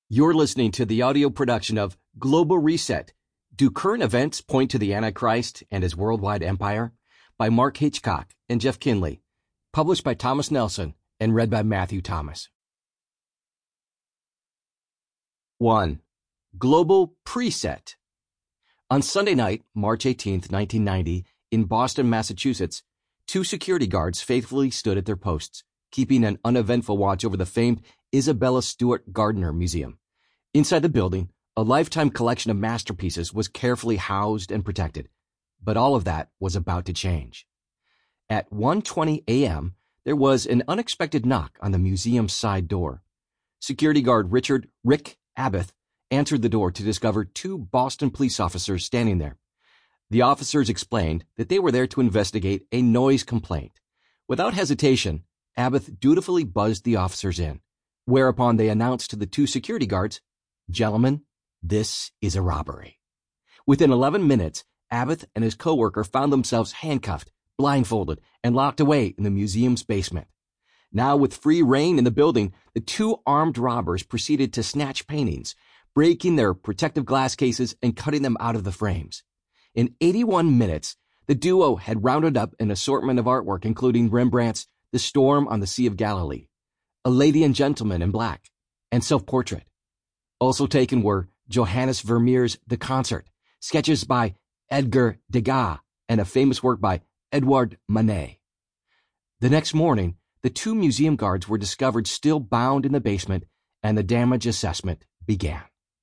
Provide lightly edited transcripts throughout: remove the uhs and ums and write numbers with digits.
You're listening to the audio production of Global Reset. Do current events point to the Antichrist and his worldwide empire? By Mark Hitchcock and Jeff Kinley. Published by Thomas Nelson and read by Matthew Thomas. 1. Global Preset. On Sunday night, March 18, 1990, in Boston, Massachusetts, two security guards faithfully stood at their posts, keeping an uneventful watch over the famed Isabella Stewart Gardner Museum. Inside the building, a lifetime collection of masterpieces was carefully housed and protected. But all of that was about to change. At 1:20 a.m., there was an unexpected knock on the museum's side door. Security guard Rick Abbott answered the door to discover two Boston police officers standing there. The officers explained that they were there to investigate a noise complaint. Without hesitation, Abbott dutifully buzzed the officers in, whereupon they announced to the two security guards, "Gentlemen, this is a robbery." Within 11 minutes, Abbott and his co-worker found themselves handcuffed, blindfolded, and locked away in the museum's basement. Now, with free rein in the building, the two armed robbers proceeded to snatch paintings, breaking their protective glass cases and cutting them out of the frames. In 81 minutes, the duo had rounded up an assortment of artwork including Rembrandt's The Storm on the Sea of Galilee, A Lady and Gentleman in Black, and Self-Portrait. Also taken were Johannes Vermeer's The Concert, sketches by Edgar Degas, and a famous work by Edouard Manet. The next morning, the two museum guards were discovered still bound in the basement, and the damage assessment began.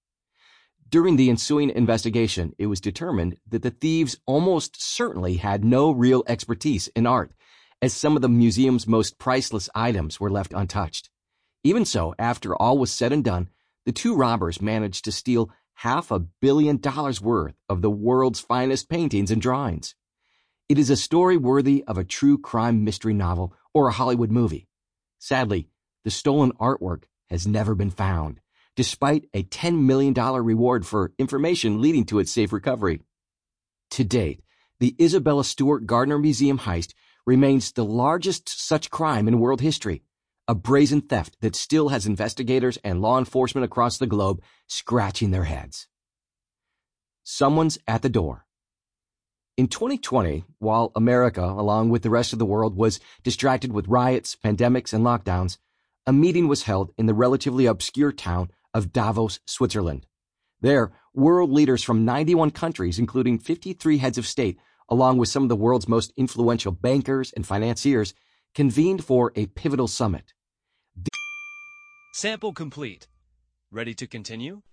During the ensuing investigation, it was determined that the thieves almost certainly had no real expertise in art, as some of the museum's most priceless items were left untouched. Even so, after all was said and done, the two robbers managed to steal $500 million worth of the world's finest paintings and drawings. It is a story worthy of a true crime mystery novel or a Hollywood movie. Sadly, the stolen artwork has never been found, despite a $10 million reward for information leading to its safe recovery. To date, the Isabella Stewart Gardner Museum heist remains the largest such crime in world history, a brazen theft that still has investigators and law enforcement across the globe scratching their heads. Someone's at the door. In 2020, while America, along with the rest of the world, was distracted with riots, pandemics, and lockdowns, a meeting was held in the relatively obscure town of Davos, Switzerland. There, world leaders from 91 countries, including 53 heads of state, along with some of the world's most influential bankers and financiers, convened for a pivotal summit. Sample complete. Ready to continue?